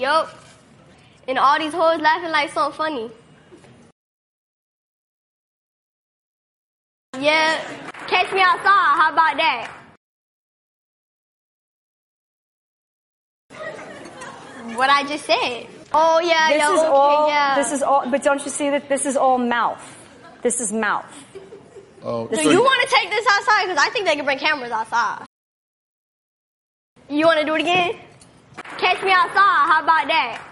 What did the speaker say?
Yup. And all these hoes laughing like something funny. Yeah. Catch me outside. How about that? What I just said. Oh, yeah, This yeah, is okay, all, yeah. This is all, but don't you see that this is all mouth? This is mouth. Oh, So you want to take this outside? Because I think they can bring cameras outside. You want to do it again? Catch me outside. How about that?